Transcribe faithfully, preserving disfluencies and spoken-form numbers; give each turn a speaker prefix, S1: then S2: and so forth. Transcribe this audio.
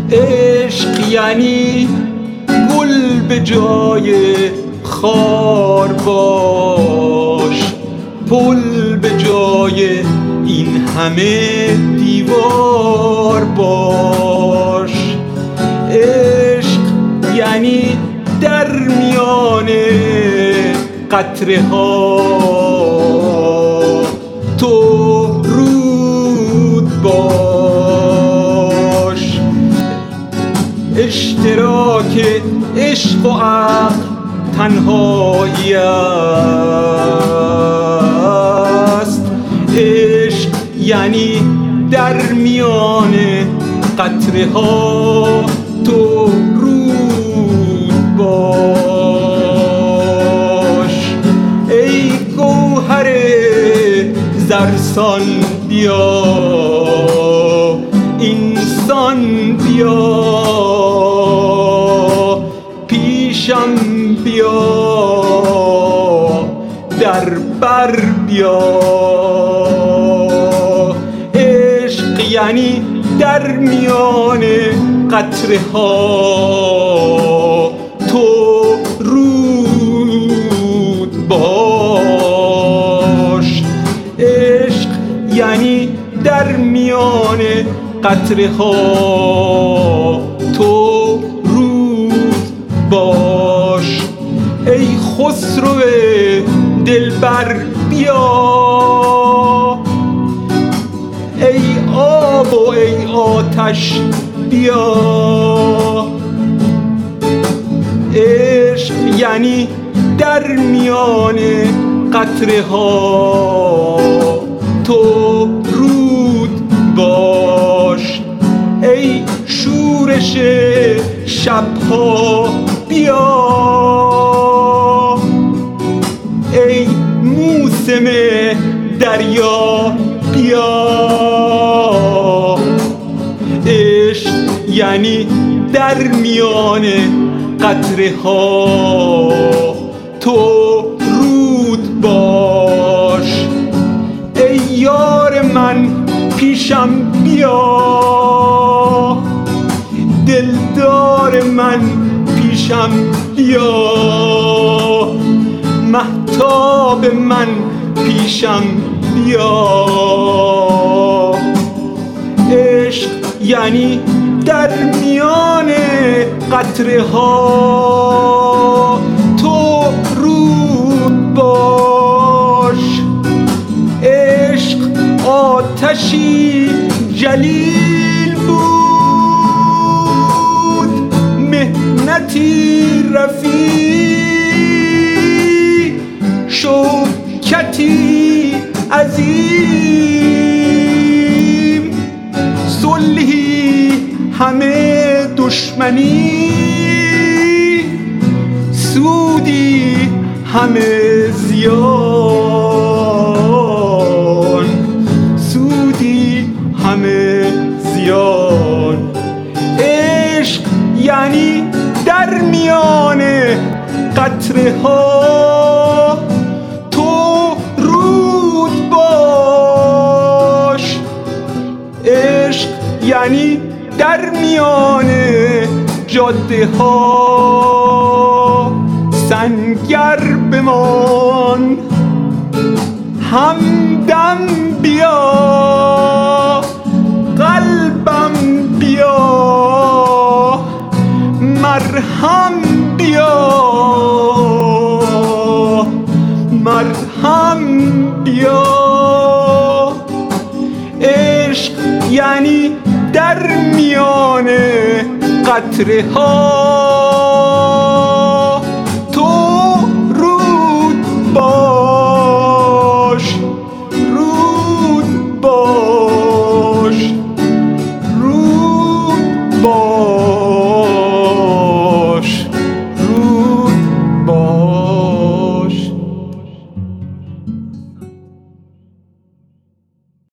S1: عشق یعنی گل به جای خار باش، پل به جای این همه دیوار باش. عشق یعنی در میان قطره ها تو رود باش. اشتراک عشق و عقل تنهایی است. عشق یعنی در میان قطره ها تو رود باش. ای گوهر زرسان بیا، اینسان بیا، پیشم بیا، در بر بیا. عشق یعنی در میان قطره ها تو رود باش. عشق یعنی در میان قطره ها تو رود باش. ای خسرو دلبر بیا، ای آب و ای آتش بیا. عشق یعنی در میان قطره ها تو رود باش. ای شورش شبها بیا، ای موسم دریا بیا. عشق یعنی در میان قطره ها تو رود باش. ای یار من پیشم بیا، دلدار من پیشم بیا، مهتاب من پیشم بیا. عشق یعنی در میان قطره ها تو رود باش. عشق آتشی جلیل بود، محنتی رفیع، شوکتی عظیم، صلحی همه دشمنی، سودی همه زیان، سودی همه زیان. عشق یعنی در میان قطره ها تو رود باش. عشق یعنی در میان جاده ها سنگر بمان، همدم بیا، قلبم بیا، مرهم بیا، مرهم بیا. عشق یعنی در میان قطره ها